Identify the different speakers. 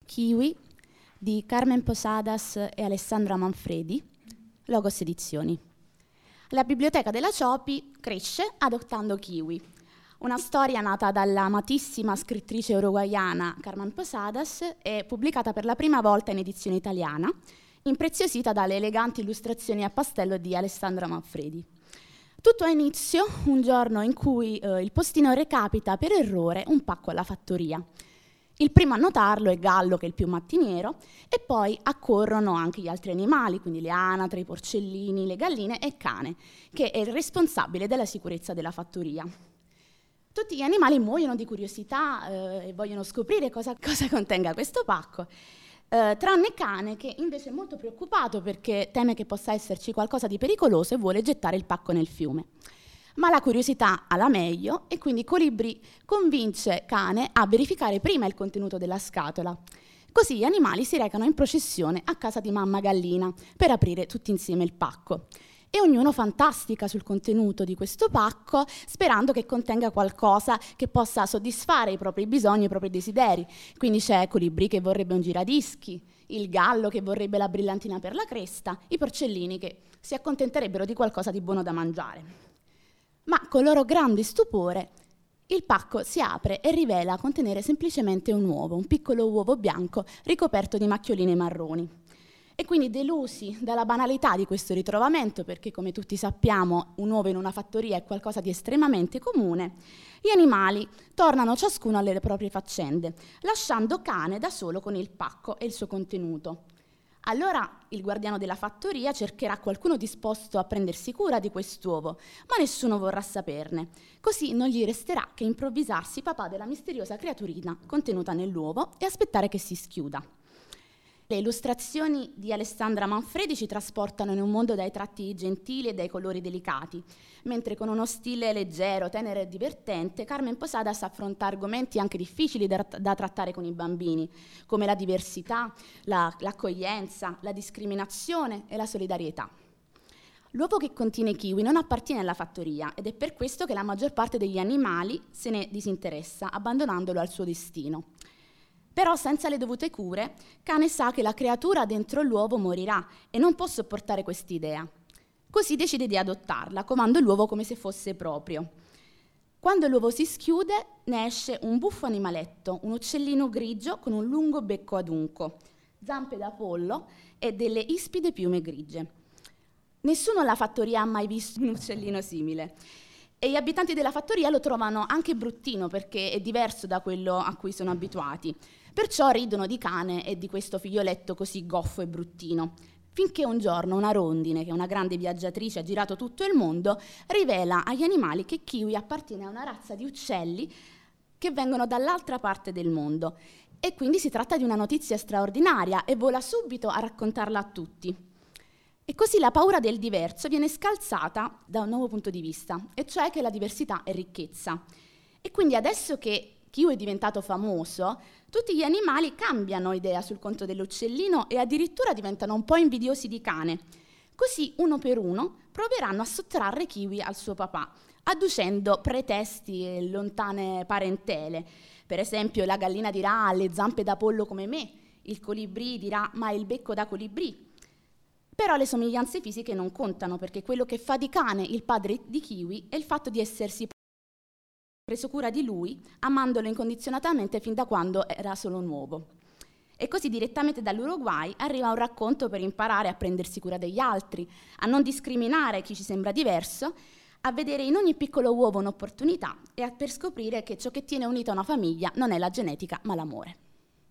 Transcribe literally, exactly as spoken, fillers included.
Speaker 1: Kiwi di Carmen Posadas e Alessandra Manfredi, Logos Edizioni. La biblioteca della Ciopi cresce adottando Kiwi, una storia nata dalla amatissima scrittrice uruguaiana Carmen Posadas e pubblicata per la prima volta in edizione italiana, impreziosita dalle eleganti illustrazioni a pastello di Alessandra Manfredi. Tutto ha inizio un giorno in cui eh, il postino recapita per errore un pacco alla fattoria. Il primo a notarlo è Gallo, che è il più mattiniero, e poi accorrono anche gli altri animali, quindi le anatre, i porcellini, le galline e il cane, che è il responsabile della sicurezza della fattoria. Tutti gli animali muoiono di curiosità eh, e vogliono scoprire cosa, cosa contenga questo pacco, eh, tranne Cane, che invece è molto preoccupato perché teme che possa esserci qualcosa di pericoloso e vuole gettare il pacco nel fiume. Ma la curiosità ha la meglio e quindi Colibrì convince Cane a verificare prima il contenuto della scatola. Così gli animali si recano in processione a casa di mamma Gallina per aprire tutti insieme il pacco. E ognuno fantastica sul contenuto di questo pacco, sperando che contenga qualcosa che possa soddisfare i propri bisogni, i propri desideri. Quindi c'è Colibrì che vorrebbe un giradischi, il Gallo che vorrebbe la brillantina per la cresta, i porcellini che si accontenterebbero di qualcosa di buono da mangiare. Ma con loro grande stupore il pacco si apre e rivela contenere semplicemente un uovo, un piccolo uovo bianco ricoperto di macchioline marroni. E quindi, delusi dalla banalità di questo ritrovamento, perché come tutti sappiamo un uovo in una fattoria è qualcosa di estremamente comune, gli animali tornano ciascuno alle proprie faccende, lasciando Cane da solo con il pacco e il suo contenuto. Allora il guardiano della fattoria cercherà qualcuno disposto a prendersi cura di quest'uovo, ma nessuno vorrà saperne. Così non gli resterà che improvvisarsi papà della misteriosa creaturina contenuta nell'uovo e aspettare che si schiuda. Le illustrazioni di Alessandra Manfredi ci trasportano in un mondo dai tratti gentili e dai colori delicati, mentre con uno stile leggero, tenero e divertente, Carmen Posadas affronta argomenti anche difficili da, da trattare con i bambini, come la diversità, la, l'accoglienza, la discriminazione e la solidarietà. L'uovo che contiene kiwi non appartiene alla fattoria ed è per questo che la maggior parte degli animali se ne disinteressa, abbandonandolo al suo destino. Però senza le dovute cure, Cane sa che la creatura dentro l'uovo morirà e non può sopportare quest'idea. Così decide di adottarla, covando l'uovo come se fosse proprio. Quando l'uovo si schiude, ne esce un buffo animaletto, un uccellino grigio con un lungo becco adunco, zampe da pollo e delle ispide piume grigie. Nessuno alla fattoria ha mai visto un uccellino simile. E gli abitanti della fattoria lo trovano anche bruttino perché è diverso da quello a cui sono abituati. Perciò ridono di Cane e di questo figlioletto così goffo e bruttino. Finché un giorno una rondine, che è una grande viaggiatrice, ha girato tutto il mondo, rivela agli animali che Kiwi appartiene a una razza di uccelli che vengono dall'altra parte del mondo. E quindi si tratta di una notizia straordinaria e vola subito a raccontarla a tutti. E così la paura del diverso viene scalzata da un nuovo punto di vista, e cioè che la diversità è ricchezza. E quindi adesso che Kiwi è diventato famoso, tutti gli animali cambiano idea sul conto dell'uccellino e addirittura diventano un po' invidiosi di Cane. Così, uno per uno, proveranno a sottrarre Kiwi al suo papà, adducendo pretesti e lontane parentele. Per esempio, la gallina dirà ha le zampe da pollo come me, il colibrì dirà ma ha il becco da colibrì. Però le somiglianze fisiche non contano, perché quello che fa di Cane il padre di Kiwi è il fatto di essersi preso cura di lui, amandolo incondizionatamente fin da quando era solo un uovo. E così direttamente dall'Uruguay arriva un racconto per imparare a prendersi cura degli altri, a non discriminare chi ci sembra diverso, a vedere in ogni piccolo uovo un'opportunità e a per scoprire che ciò che tiene unita una famiglia non è la genetica ma l'amore.